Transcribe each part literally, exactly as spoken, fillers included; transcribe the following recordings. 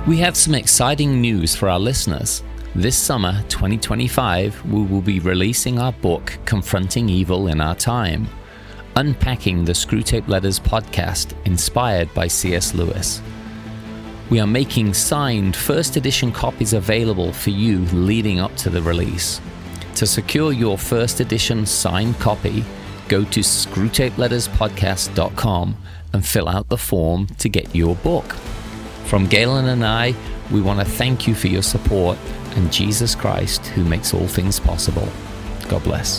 We have some exciting news for our listeners. This summer, twenty twenty-five, we will be releasing our book, Confronting Evil in Our Time, unpacking the Screwtape Letters podcast inspired by C S Lewis. We are making signed first edition copies available for you leading up to the release. To secure your first edition signed copy, go to screwtape letters podcast dot com and fill out the form to get your book. From Galen and I, we want to thank you for your support and Jesus Christ, who makes all things possible. God bless.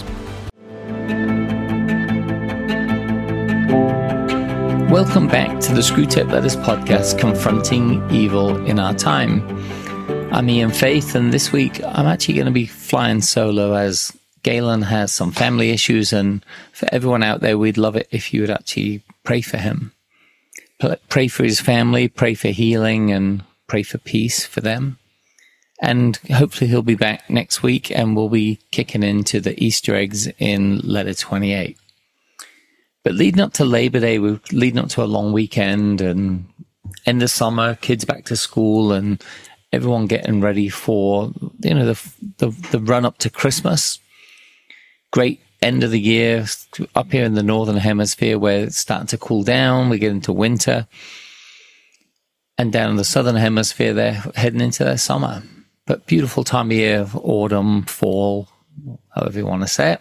Welcome back to the Screwtape Letters podcast, Confronting Evil in Our Time. I'm Ian Faith, and this week I'm actually going to be flying solo as Galen has some family issues, and for everyone out there, we'd love it if you would actually pray for him. Pray for his family, pray for healing, and pray for peace for them. And hopefully he'll be back next week, and we'll be kicking into the Easter eggs in letter twenty-eight. But leading up to Labor Day, we're leading up to a long weekend and end of summer, kids back to school, and everyone getting ready for, you know, the the, the run up to Christmas. Great end of the year up here in the Northern Hemisphere where it's starting to cool down. We get into winter. And down in the Southern Hemisphere, they're heading into their summer. But beautiful time of year, autumn, fall, however you want to say it.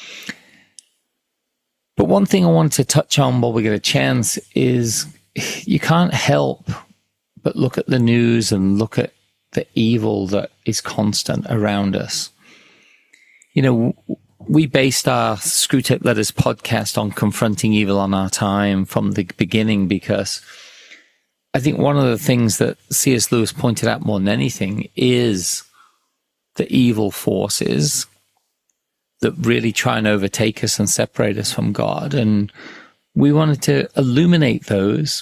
But one thing I wanted to touch on while we get a chance is you can't help but look at the news and look at the evil that is constant around us. You know, we based our Screwtape Letters podcast on confronting evil in our time from the beginning because I think one of the things that C S Lewis pointed out more than anything is the evil forces that really try and overtake us and separate us from God. And we wanted to illuminate those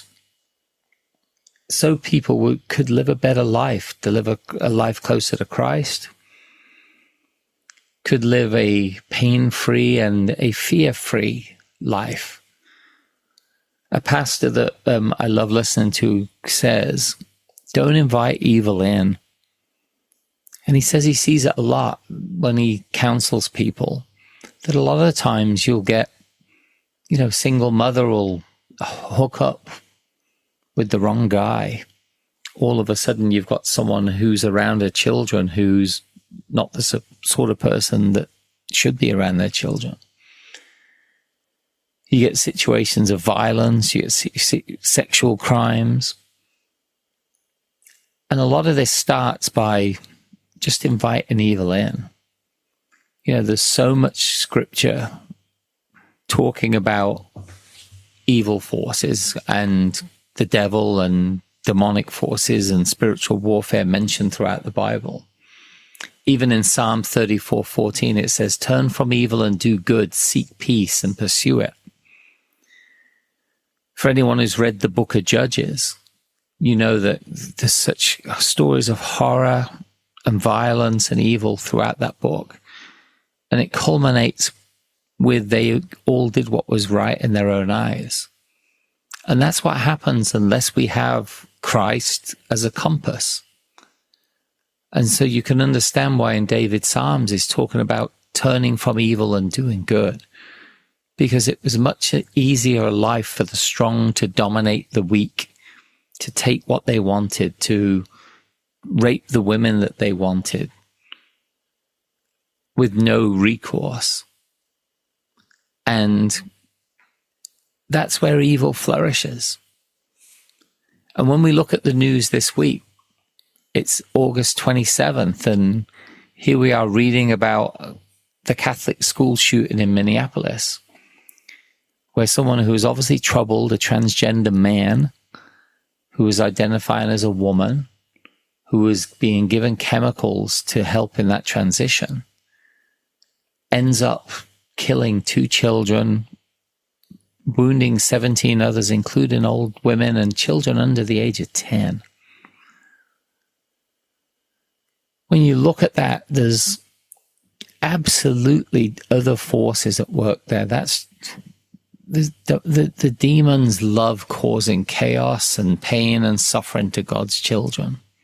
so people would, could live a better life, to live a, a life closer to Christ, could live a pain-free and a fear-free life. A pastor that um, I love listening to says, don't invite evil in. And he says he sees it a lot when he counsels people, that a lot of the times you'll get, you know, single mother will hook up with the wrong guy. All of a sudden you've got someone who's around her children who's not the sort of person that should be around their children. You get situations of violence, you get se- sexual crimes. And a lot of this starts by just inviting evil in. You know, there's so much scripture talking about evil forces and the devil and demonic forces and spiritual warfare mentioned throughout the Bible. Even in Psalm thirty-four fourteen, it says, turn from evil and do good, seek peace and pursue it. For anyone who's read the book of Judges, you know that there's such stories of horror and violence and evil throughout that book. And it culminates with they all did what was right in their own eyes. And that's what happens unless we have Christ as a compass. And so you can understand why in David's Psalms he's talking about turning from evil and doing good. Because it was much easier a life for the strong to dominate the weak, to take what they wanted, to rape the women that they wanted with no recourse. And that's where evil flourishes. And when we look at the news this week, it's August twenty-seventh, and here we are reading about the Catholic school shooting in Minneapolis, where someone who was obviously troubled, a transgender man, who was identifying as a woman, who was being given chemicals to help in that transition, ends up killing two children, wounding seventeen others, including old women and children under the age of ten. When you look at that, there's absolutely other forces at work there. That's the, the, the demons love causing chaos and pain and suffering to God's children.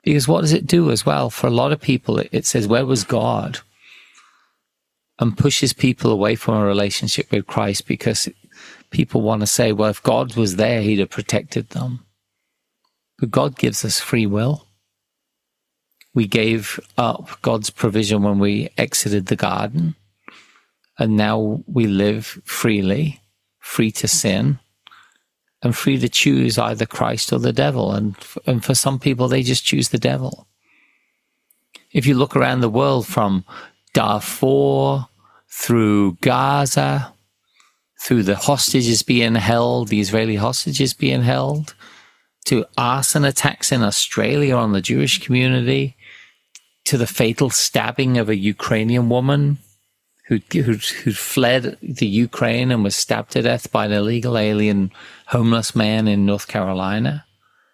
Because what does it do as well? For a lot of people, it, it says, where was God? And pushes people away from a relationship with Christ, because people want to say, well, if God was there, he'd have protected them. But God gives us free will. We gave up God's provision when we exited the garden, and now we live freely, free to sin, and free to choose either Christ or the devil. And, and for some people, they just choose the devil. If you look around the world, from Darfur through Gaza, through the hostages being held, the Israeli hostages being held, to arson attacks in Australia on the Jewish community, to the fatal stabbing of a Ukrainian woman who who fled the Ukraine and was stabbed to death by an illegal alien homeless man in North Carolina,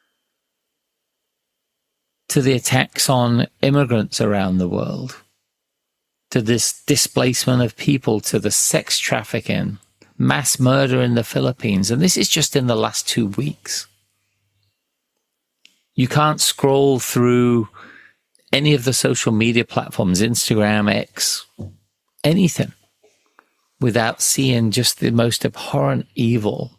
to the attacks on immigrants around the world, to this displacement of people, to the sex trafficking, mass murder in the Philippines. And this is just in the last two weeks. You can't scroll through any of the social media platforms, Instagram, X, anything, without seeing just the most abhorrent evil.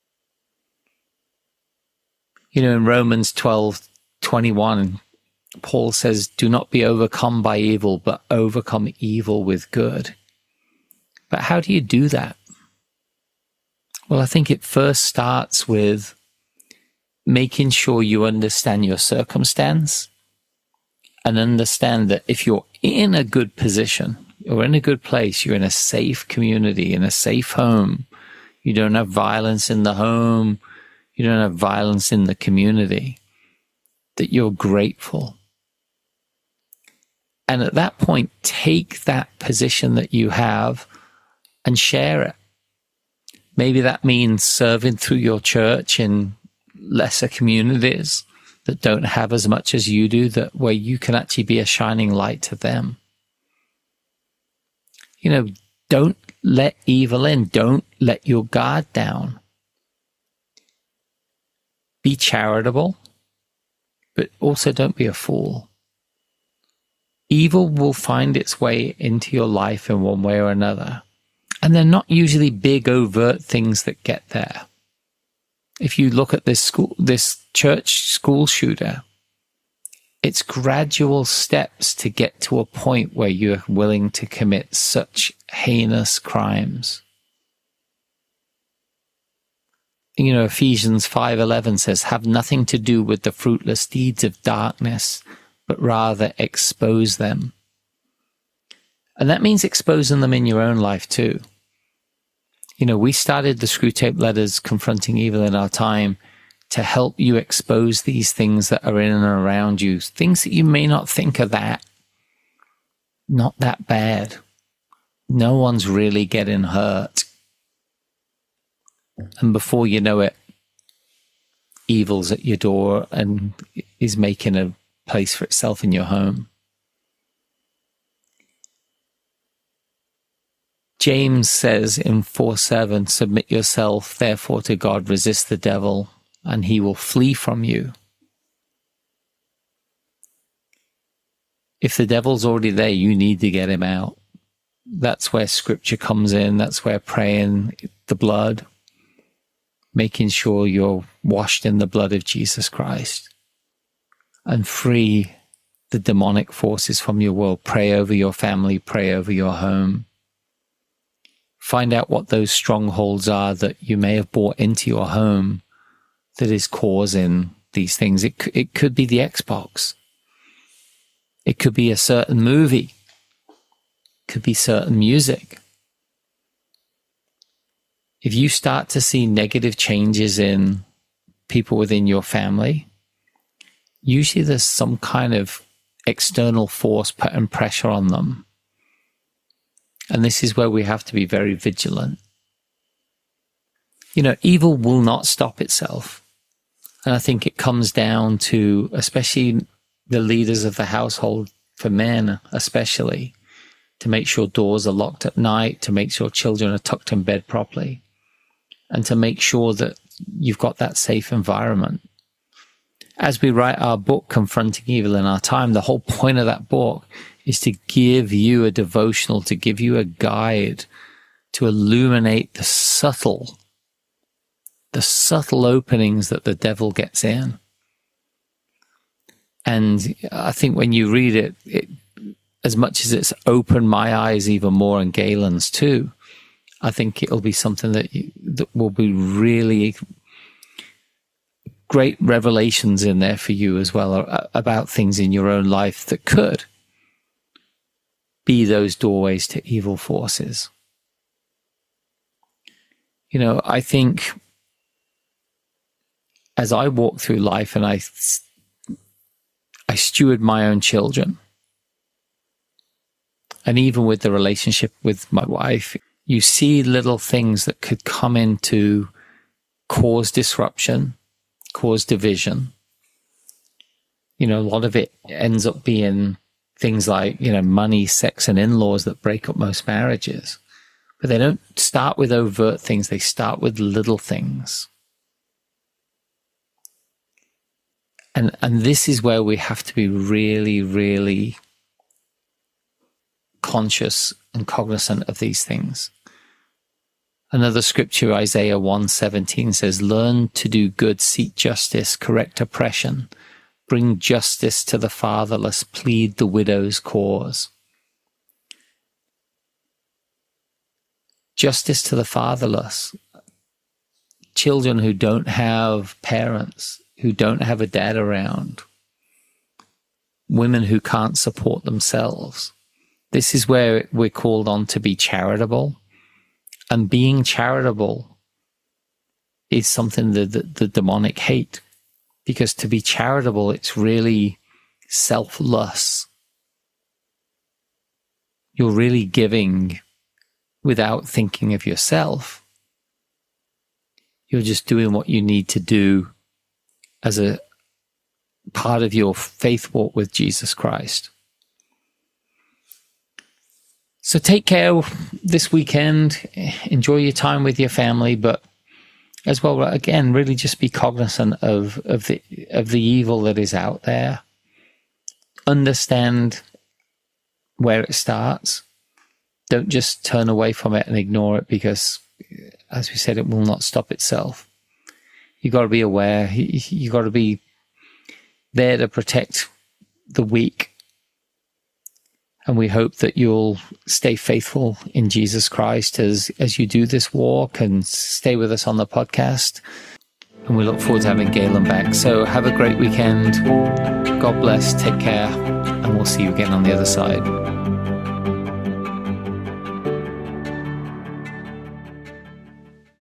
You know, in Romans twelve twenty-one, Paul says, do not be overcome by evil, but overcome evil with good. But how do you do that? Well, I think it first starts with making sure you understand your circumstance, and understand that if you're in a good position, you're in a good place, you're in a safe community, in a safe home, you don't have violence in the home, you don't have violence in the community, that you're grateful. And at that point, take that position that you have and share it. Maybe that means serving through your church in lesser communities that don't have as much as you do, that where you can actually be a shining light to them. You know, don't let evil in. Don't let your guard down. Be charitable, but also don't be a fool. Evil will find its way into your life in one way or another. And they're not usually big, overt things that get there. If you look at this school, this church school shooter, it's gradual steps to get to a point where you're willing to commit such heinous crimes. You know, Ephesians five eleven says, have nothing to do with the fruitless deeds of darkness, but rather expose them. And that means exposing them in your own life too. You know, we started the Screwtape Letters, Confronting Evil in Our Time, to help you expose these things that are in and around you, things that you may not think are that, not that bad. No one's really getting hurt. And before you know it, evil's at your door and is making a place for itself in your home. James says in four seven, submit yourself therefore to God, resist the devil, and he will flee from you. If the devil's already there, you need to get him out. That's where scripture comes in. That's where praying the blood, making sure you're washed in the blood of Jesus Christ, and free the demonic forces from your world. Pray over your family, pray over your home. Find out what those strongholds are that you may have brought into your home that is causing these things. It, it could be the Xbox. It could be a certain movie. It could be certain music. If you start to see negative changes in people within your family, usually there's some kind of external force putting pressure on them. And this is where we have to be very vigilant. You know, evil will not stop itself. And I think it comes down to, especially the leaders of the household, for men especially, to make sure doors are locked at night, to make sure children are tucked in bed properly, and to make sure that you've got that safe environment. as we write our book, Confronting Evil in Our Time, the whole point of that book is to give you a devotional, to give you a guide, to illuminate the subtle, the subtle openings that the devil gets in. And I think when you read it, it as much as it's opened my eyes even more, and Galen's too, I think it'll be something that, you, that will be really great revelations in there for you as well, about things in your own life that could be those doorways to evil forces. You know, I think as I walk through life and I, I steward my own children, and even with the relationship with my wife, you see little things that could come in to cause disruption, cause division. You know, a lot of it ends up being things like, you know, money, sex, and in-laws that break up most marriages. But they don't start with overt things. They start with little things. And, and this is where we have to be really, really conscious and cognizant of these things. Another scripture, Isaiah one seventeen, says, learn to do good, seek justice, correct oppression, bring justice to the fatherless, plead the widow's cause. Justice to the fatherless. Children who don't have parents, who don't have a dad around. Women who can't support themselves. This is where we're called on to be charitable. And being charitable is something that the, the demonic hate. Because to be charitable, it's really selfless. You're really giving without thinking of yourself. You're just doing what you need to do as a part of your faith walk with Jesus Christ. So take care this weekend. Enjoy your time with your family, but as well, again, really just be cognizant of, of the of the evil that is out there. Understand where it starts. Don't just turn away from it and ignore it, because, as we said, it will not stop itself. You got to be aware. You, you got to be there to protect the weak. And we hope that you'll stay faithful in Jesus Christ as, as you do this walk, and stay with us on the podcast. And we look forward to having Galen back. So have a great weekend. God bless. Take care. And we'll see you again on the other side.